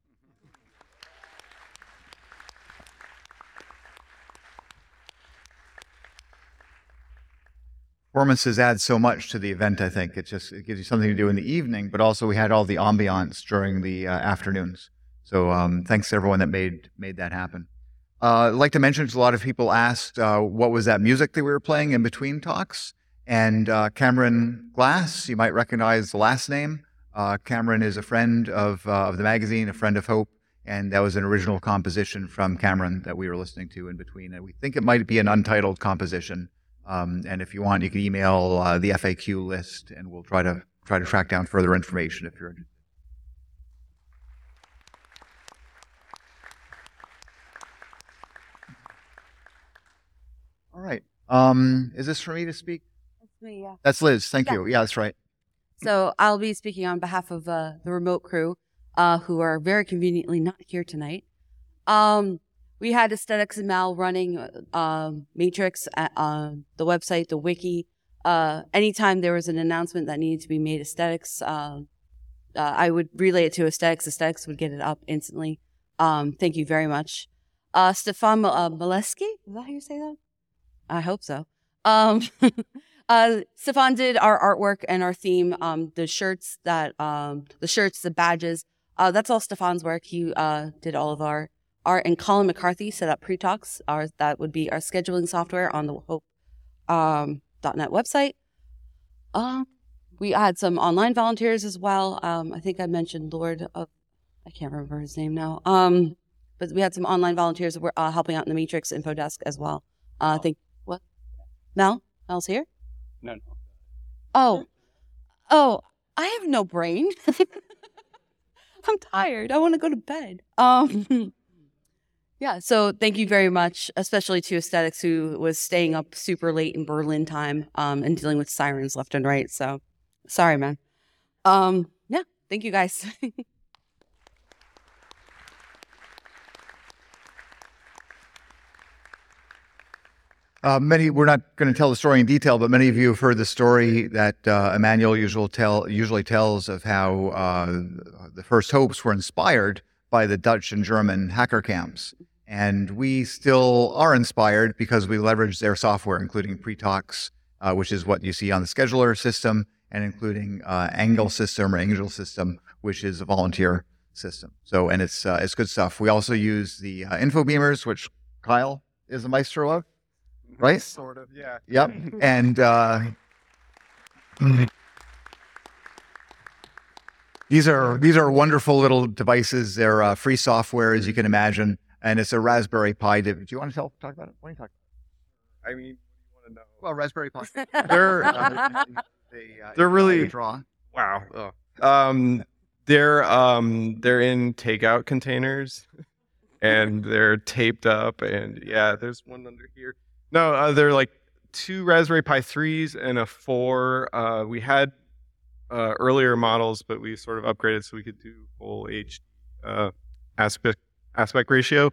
Performances add so much to the event, I think. It gives you something to do in the evening, but also we had all the ambiance during the afternoons. So thanks to everyone that made that happen. I'd like to mention, a lot of people asked what was that music that we were playing in between talks. And Cameron Glass, you might recognize the last name. Cameron is a friend of the magazine, a friend of Hope, and that was an original composition from Cameron that we were listening to in between. And we think it might be an untitled composition. And if you want, you can email the FAQ list, and we'll try to track down further information if you're interested. All right. Is this for me to speak? That's me, yeah. That's Liz. Thank you. Yeah, that's right. So I'll be speaking on behalf of the remote crew, who are very conveniently not here tonight. We had Aesthetics and Mal running Matrix, the website, the wiki. Anytime there was an announcement that needed to be made, Aesthetics, I would relay it to Aesthetics. Aesthetics would get it up instantly. Thank you very much. Stefan Maleski, is that how you say that? I hope so. Stefan did our artwork and our theme, the shirts, the badges. That's all Stefan's work. He did all of our art, and Colin McCarthy set up pre-talks. That would be our scheduling software on the Hope.net website. We had some online volunteers as well. I think I mentioned I can't remember his name now. But we had some online volunteers that were helping out in the Matrix info desk as well. I think, what? Mel's here? No. Oh, I have no brain. I'm tired. I want to go to bed. Yeah, so thank you very much, especially to Aesthetics, who was staying up super late in Berlin time and dealing with sirens left and right. So sorry, man. Yeah, thank you guys. We're not going to tell the story in detail, but many of you have heard the story that Emmanuel usually tells of how the first Hopes were inspired by the Dutch and German hacker camps. And we still are inspired because we leverage their software, including Pre-Talks, which is what you see on the scheduler system, and including Angel System, which is a volunteer system. So, and it's good stuff. We also use the InfoBeamers, which Kyle is the maestro of. Right? Sort of, yeah. Yep. And these are wonderful little devices. They're free software, as you can imagine, and it's a Raspberry Pi. Do you want to talk about it? What are you talking I mean, what do you want to know? about? Well, Raspberry Pi. They're really draw. wow. Oh. They're in takeout containers, and they're taped up, and yeah, there's one under here. No, they're like 2 Raspberry Pi 3s and a 4. We had earlier models, but we sort of upgraded so we could do full HD aspect ratio.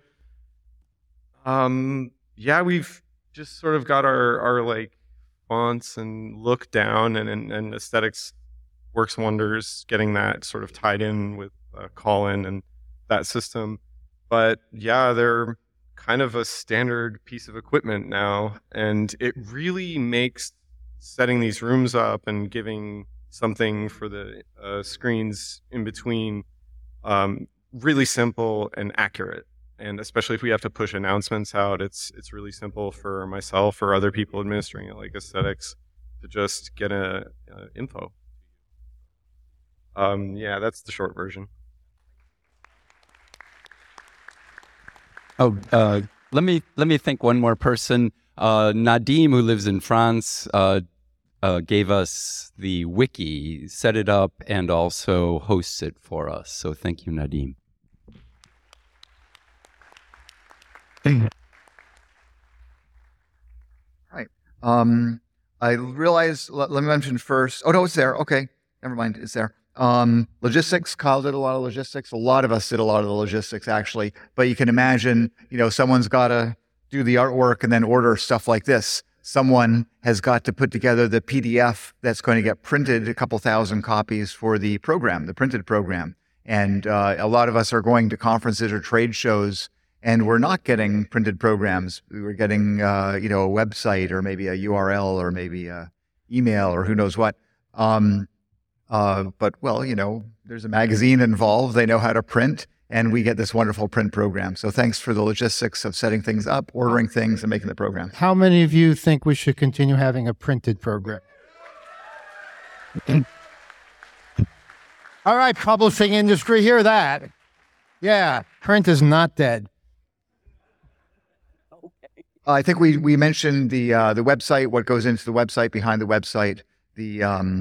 Yeah, we've just sort of got our like fonts and look down, and Aesthetics works wonders getting that sort of tied in with Colin and that system. But yeah, they're kind of a standard piece of equipment now, and it really makes setting these rooms up and giving something for the screens in between really simple and accurate. And especially if we have to push announcements out, it's really simple for myself or other people administering it, like Aesthetics, to just get a info. Yeah, that's the short version. Oh, let me thank one more person. Nadim, who lives in France, gave us the wiki, set it up, and also hosts it for us. So thank you, Nadim. Right. I realize, let me mention first. Oh, no, it's there. Okay. Never mind. It's there. Logistics. Kyle did a lot of logistics. A lot of us did a lot of the logistics, actually. But you can imagine, someone's got to do the artwork and then order stuff like this. Someone has got to put together the PDF that's going to get printed, a couple thousand copies for the program, the printed program. And a lot of us are going to conferences or trade shows, and we're not getting printed programs. We were getting, a website or maybe a URL or maybe a email or who knows what. But there's a magazine involved. They know how to print, and we get this wonderful print program. So thanks for the logistics of setting things up, ordering things, and making the program. How many of you think we should continue having a printed program? All right, publishing industry, hear that. Yeah, print is not dead. I think we mentioned the website, what goes into the website, behind the website. The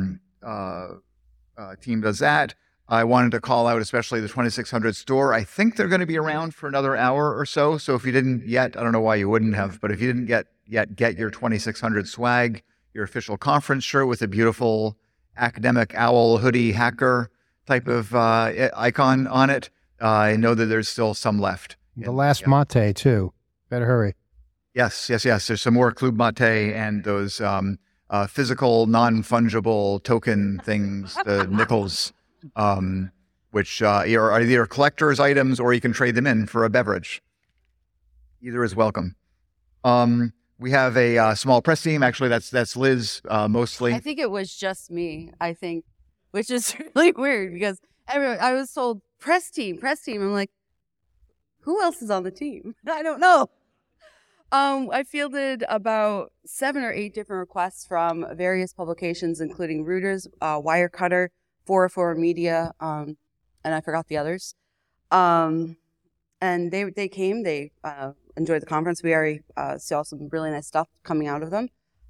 team does that. I wanted to call out especially the 2600 store. I think they're going to be around for another hour or so. So if you didn't yet, I don't know why you wouldn't have, but if you didn't get your 2600 swag, your official conference shirt with a beautiful academic owl hoodie hacker type of icon on it, I know that there's still some left. The last mate, too. Better hurry. Yes. There's some more Club Mate and those physical, non-fungible token things, the nickels, which are either collector's items or you can trade them in for a beverage. Either is welcome. We have a small press team. Actually, that's Liz mostly. I think it was just me, which is really weird because I was told press team. I'm like, who else is on the team? I don't know. I fielded about 7 or 8 different requests from various publications, including Reuters, Wirecutter, 404 Media, and I forgot the others. And they came. They enjoyed the conference. We already saw some really nice stuff coming out of them.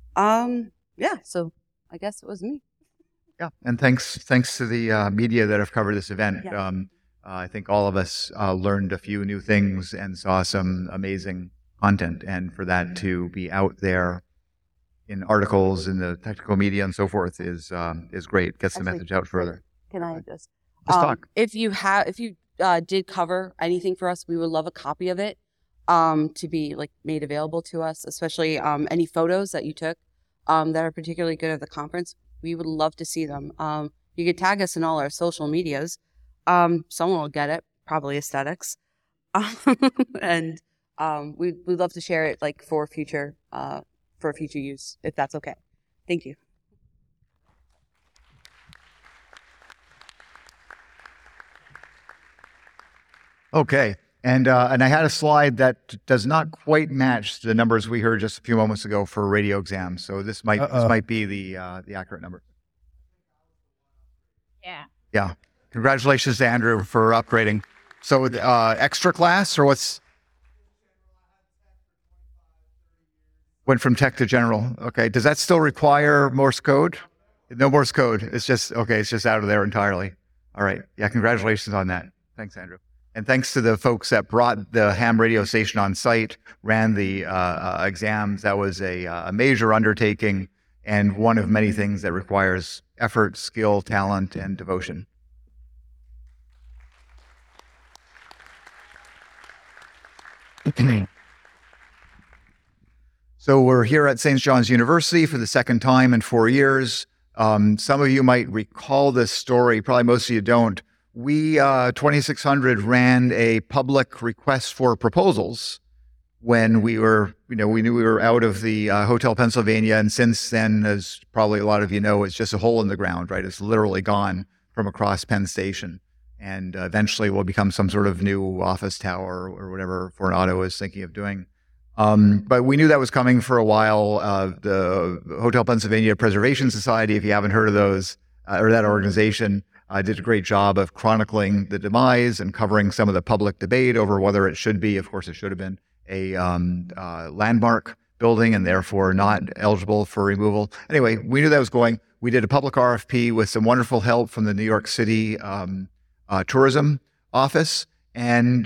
So I guess it was me. Yeah, and thanks to the media that have covered this event. Yeah. I think all of us learned a few new things and saw some amazing content, and for that to be out there in articles in the technical media and so forth is great. Gets the message out further. Can I just talk? If you did cover anything for us, we would love a copy of it to be made available to us, especially any photos that you took that are particularly good at the conference. We would love to see them. You could tag us in all our social medias. Someone will get it, probably aesthetics, and we'd love to share it for future use, if that's okay. Thank you. Okay, and I had a slide that does not quite match the numbers we heard just a few moments ago for radio exams. So this might be the accurate number. Yeah. Yeah. Congratulations to Andrew for upgrading. So extra class or what's? Went from tech to general. Okay. Does that still require Morse code? No Morse code. It's just out of there entirely. All right. Yeah. Congratulations on that. Thanks, Andrew. And thanks to the folks that brought the ham radio station on site, ran the exams. That was a major undertaking and one of many things that requires effort, skill, talent, and devotion. So we're here at St. John's University for the second time in 4 years. Some of you might recall this story, probably most of you don't. We, 2600, ran a public request for proposals when we were, we knew we were out of the Hotel Pennsylvania. And since then, as probably a lot of you know, it's just a hole in the ground, right? It's literally gone from across Penn Station. And eventually will become some sort of new office tower or whatever Fortunato is thinking of doing. But we knew that was coming for a while. The Hotel Pennsylvania Preservation Society, if you haven't heard of those, or that organization, did a great job of chronicling the demise and covering some of the public debate over whether it should be, of course it should have been, a landmark building and therefore not eligible for removal. Anyway, we knew that was going. We did a public RFP with some wonderful help from the New York City tourism office. And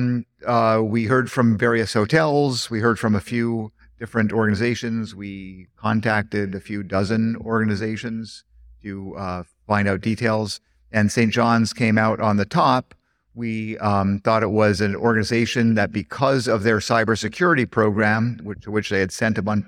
we heard from various hotels. We heard from a few different organizations. We contacted a few dozen organizations to find out details. And St. John's came out on the top. We thought it was an organization that, because of their cybersecurity program, from which they had sent a bunch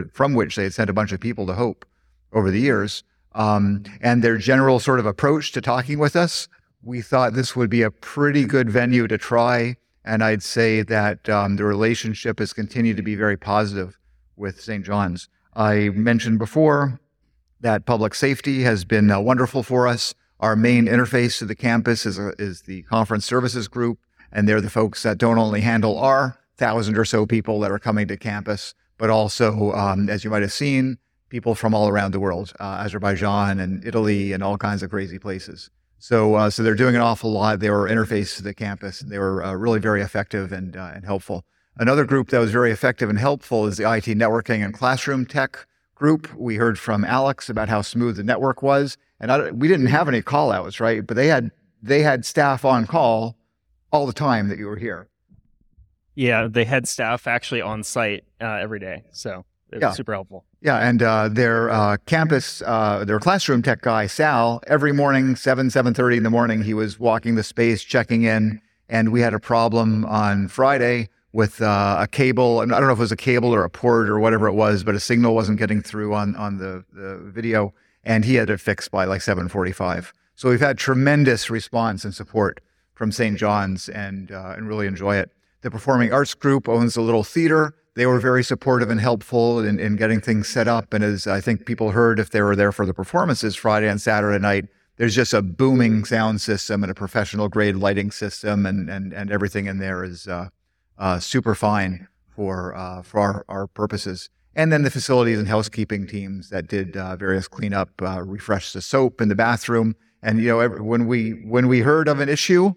of people to Hope over the years, and their general sort of approach to talking with us, we thought this would be a pretty good venue to try. And I'd say that the relationship has continued to be very positive with St. John's. I mentioned before that public safety has been wonderful for us. Our main interface to the campus is the conference services group, and they're the folks that don't only handle our 1,000 or so people that are coming to campus, but also, as you might have seen, people from all around the world, Azerbaijan and Italy and all kinds of crazy places. So they're doing an awful lot. They were interface to the campus. They were really very effective and helpful. Another group that was very effective and helpful is the IT networking and classroom tech group. We heard from Alex about how smooth the network was, and we didn't have any call outs, right? But they had staff on call all the time that you were here. Yeah, they had staff actually on site every day, so it was super helpful. Yeah, and their classroom tech guy, Sal, every morning, 7:30 in the morning, he was walking the space, checking in, and we had a problem on Friday with a cable. I don't know if it was a cable or a port or whatever it was, but a signal wasn't getting through on the video, and he had it fixed by like 7:45. So we've had tremendous response and support from St. John's, and really enjoy it. The Performing Arts Group owns a little theater. They were very supportive and helpful in getting things set up. And as I think people heard, if they were there for the performances Friday and Saturday night, there's just a booming sound system and a professional grade lighting system, and everything in there is super fine for our purposes. And then the facilities and housekeeping teams that did various cleanup, refreshed the soap in the bathroom. And when we heard of an issue,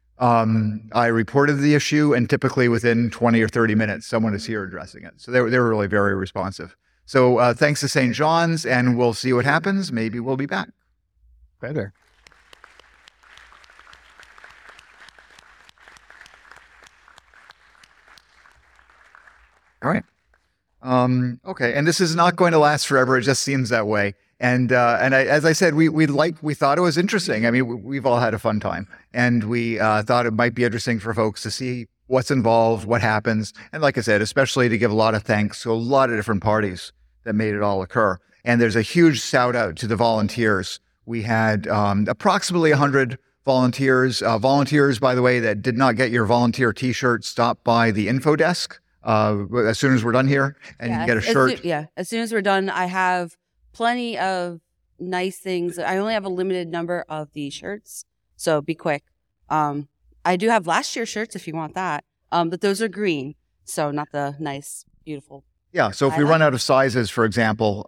I reported the issue, and typically within 20 or 30 minutes, someone is here addressing it. So they were really very responsive. So thanks to St. John's, and we'll see what happens. Maybe we'll be back. Better. All right. Okay, and this is not going to last forever. It just seems that way. And as I said, we thought it was interesting. I mean, we've all had a fun time, and we thought it might be interesting for folks to see what's involved, what happens, and like I said, especially to give a lot of thanks to a lot of different parties that made it all occur. And there's a huge shout out to the volunteers. We had approximately 100 volunteers. Volunteers, by the way, that did not get your volunteer T-shirt, stop by the info desk as soon as we're done here, and you can get a shirt. As soon as we're done, I have plenty of nice things. I only have a limited number of the shirts, so be quick. I do have last year's shirts if you want that, but those are green, so not the nice, beautiful. Yeah, so if we run out of sizes, for example,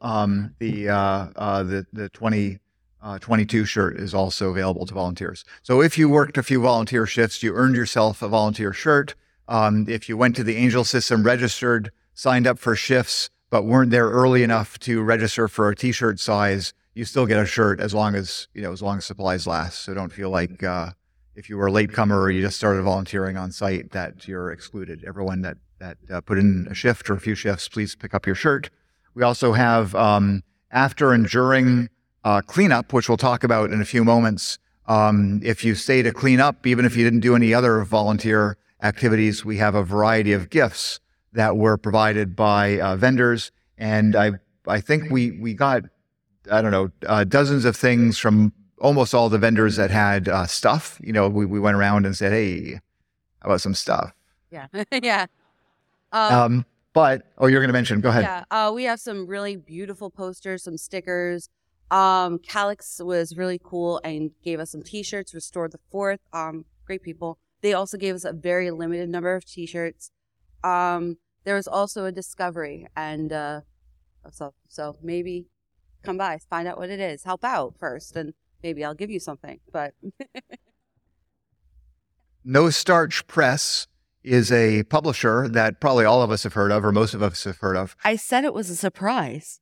the 2022 shirt is also available to volunteers. So if you worked a few volunteer shifts, you earned yourself a volunteer shirt. If you went to the Angel system, registered, signed up for shifts, but weren't there early enough to register for a T-shirt size, you still get a shirt as long as supplies last. So don't feel like if you were a latecomer or you just started volunteering on site that you're excluded. Everyone that put in a shift or a few shifts, please pick up your shirt. We also have after and during cleanup, which we'll talk about in a few moments. If you stay to clean up, even if you didn't do any other volunteer activities, we have a variety of gifts that were provided by vendors. And I think we got, dozens of things from almost all the vendors that had stuff. We went around and said, hey, how about some stuff? Yeah. Yeah. But you're going to mention, go ahead. Yeah. We have some really beautiful posters, some stickers. Calix was really cool and gave us some T-shirts, Restore the Fourth. Great people. They also gave us a very limited number of T-shirts. There was also a discovery, and so maybe come by, find out what it is, help out first, and maybe I'll give you something. But No Starch Press is a publisher that probably all of us have heard of, or most of us have heard of. I said it was a surprise.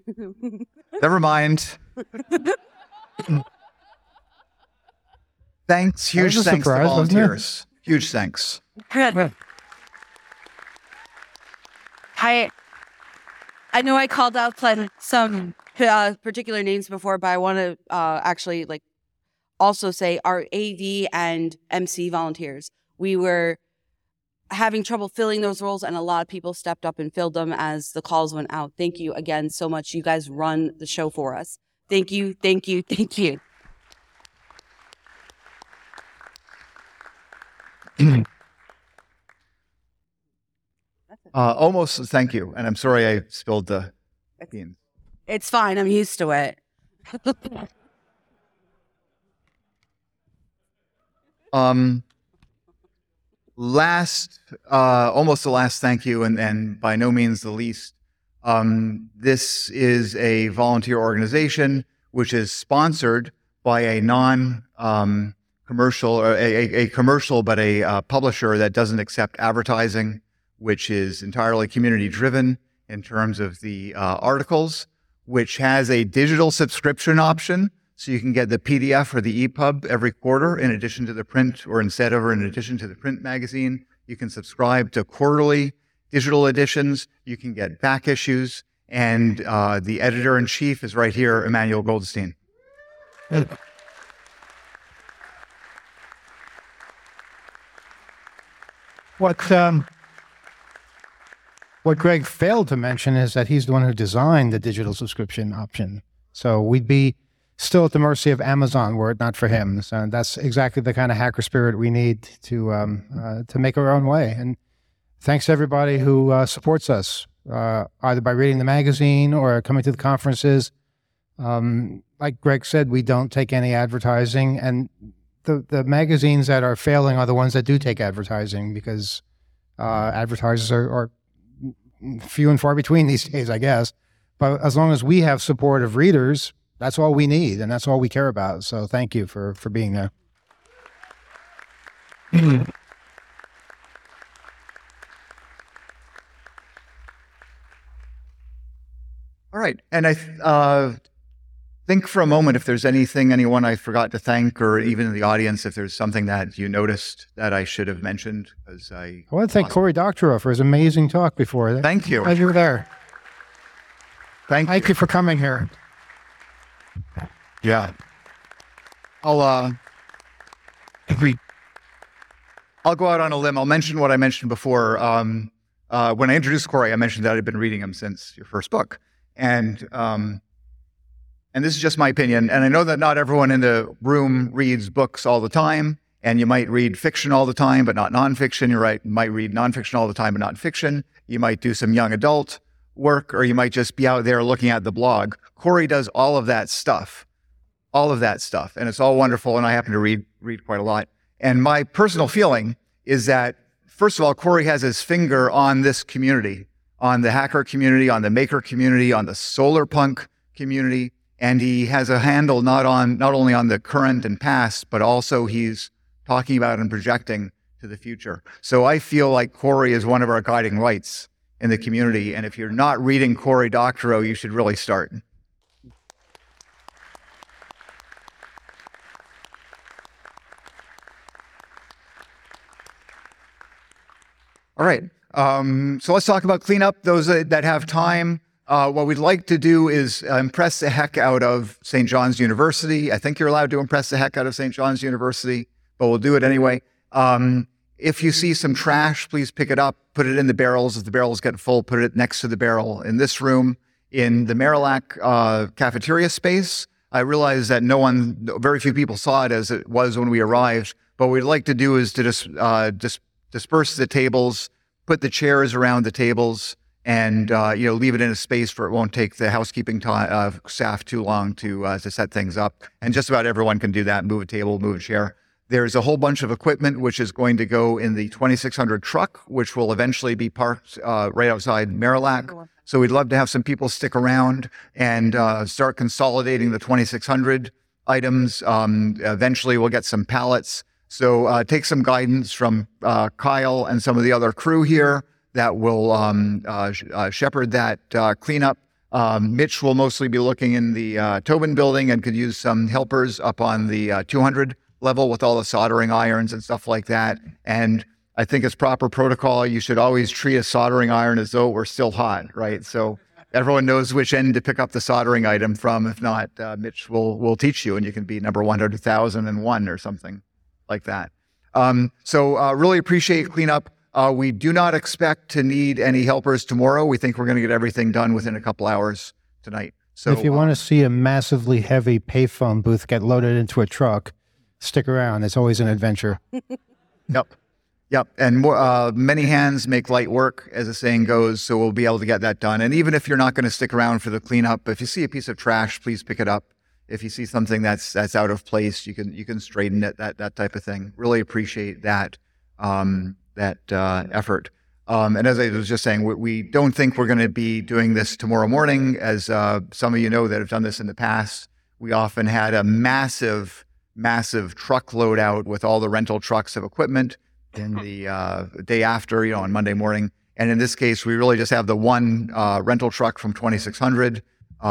Never mind. Thanks. Huge was a thanks to surprise, wasn't it? volunteers. Huge thanks. Good. I know I called out some particular names before, but I want to actually also say our AV and MC volunteers. We were having trouble filling those roles, and a lot of people stepped up and filled them as the calls went out. Thank you again so much. You guys run the show for us. Thank you, thank you, thank you. Almost thank you, and I'm sorry I spilled the beans. It's fine. I'm used to it. Almost the last thank you, and by no means the least. This is a volunteer organization which is sponsored by a non-commercial, or a commercial, but a publisher that doesn't accept advertising, which is entirely community-driven in terms of the articles, which has a digital subscription option, so you can get the PDF or the EPUB every quarter in addition to the print, or instead of, or in addition to the print magazine. You can subscribe to quarterly digital editions. You can get back issues, and the editor-in-chief is right here, Emmanuel Goldstein. What Greg failed to mention is that he's the one who designed the digital subscription option. So we'd be still at the mercy of Amazon were it not for him. So that's exactly the kind of hacker spirit we need to make our own way. And thanks to everybody who supports us, either by reading the magazine or coming to the conferences. Like Greg said, we don't take any advertising, and the magazines that are failing are the ones that do take advertising, because advertisers are few and far between these days, I guess. But as long as we have support of readers, that's all we need, and that's all we care about. So thank you for being there. All right. And I think for a moment if there's anyone I forgot to thank, or even in the audience, if there's something that you noticed that I should have mentioned. I want to thank Cory Doctorow for his amazing talk before. Thank you. Glad you were there. Thank you for coming here. Yeah. I'll go out on a limb. I'll mention what I mentioned before. When I introduced Cory, I mentioned that I'd been reading him since your first book. And this is just my opinion. And I know that not everyone in the room reads books all the time. And you might read fiction all the time, but not nonfiction. You're right. You might read nonfiction all the time, but not fiction. You might do some young adult work, or you might just be out there looking at the blog. Cory does all of that stuff. And it's all wonderful. And I happen to read quite a lot. And my personal feeling is that, first of all, Cory has his finger on this community, on the hacker community, on the maker community, on the solar punk community. And he has a handle not only on the current and past, but also he's talking about and projecting to the future. So I feel like Cory is one of our guiding lights in the community. And if you're not reading Cory Doctorow, you should really start. All right. So let's talk about cleanup. Those that have time, what we'd like to do is impress the heck out of St. John's University. I think you're allowed to impress the heck out of St. John's University, but we'll do it anyway. If you see some trash, please pick it up, put it in the barrels. If the barrels get full, put it next to the barrel in this room. In the Marillac cafeteria space, I realize that very few people saw it as it was when we arrived, but what we'd like to do is to just disperse the tables, put the chairs around the tables, and leave it in a space where it won't take the housekeeping staff too long to set things up. And just about everyone can do that: move a table, move a chair. There's a whole bunch of equipment which is going to go in the 2600 truck, which will eventually be parked right outside Marillac. So we'd love to have some people stick around and start consolidating the 2600 items. Eventually we'll get some pallets. So take some guidance from Kyle and some of the other crew here that will shepherd that cleanup. Mitch will mostly be looking in the Tobin building and could use some helpers up on the 200 level with all the soldering irons and stuff like that. And I think as proper protocol, you should always treat a soldering iron as though it were still hot, right? So everyone knows which end to pick up the soldering item from. If not, Mitch will teach you, and you can be number 100,001 or something like that. So really appreciate cleanup. We do not expect to need any helpers tomorrow. We think we're going to get everything done within a couple hours tonight. So if you want to see a massively heavy payphone booth get loaded into a truck, stick around. It's always an adventure. Yep. And many hands make light work, as the saying goes, so we'll be able to get that done. And even if you're not going to stick around for the cleanup, if you see a piece of trash, please pick it up. If you see something that's out of place, you can straighten it, that type of thing. Really appreciate that effort. And as I was just saying, we don't think we're going to be doing this tomorrow morning. As some of you know that have done this in the past, we often had a massive truck load out with all the rental trucks of equipment in the day after, on Monday morning. And in this case, we really just have the one rental truck from 2600,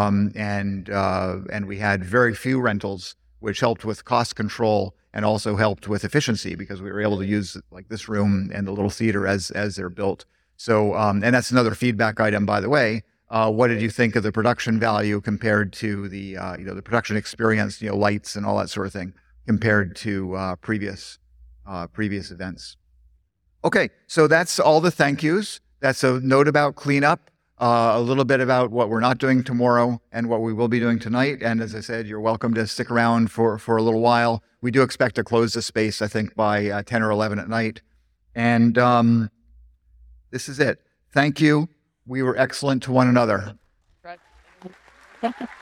and we had very few rentals, which helped with cost control and also helped with efficiency because we were able to use like this room and the little theater as they're built. So, and that's another feedback item, by the way. What did you think of the production value compared to the the production experience, lights and all that sort of thing compared to previous events? Okay, so that's all the thank yous. That's a note about cleanup, a little bit about what we're not doing tomorrow and what we will be doing tonight. And as I said, you're welcome to stick around for a little while. We do expect to close the space, I think, by 10 or 11 at night. And this is it. Thank you. We were excellent to one another. Right.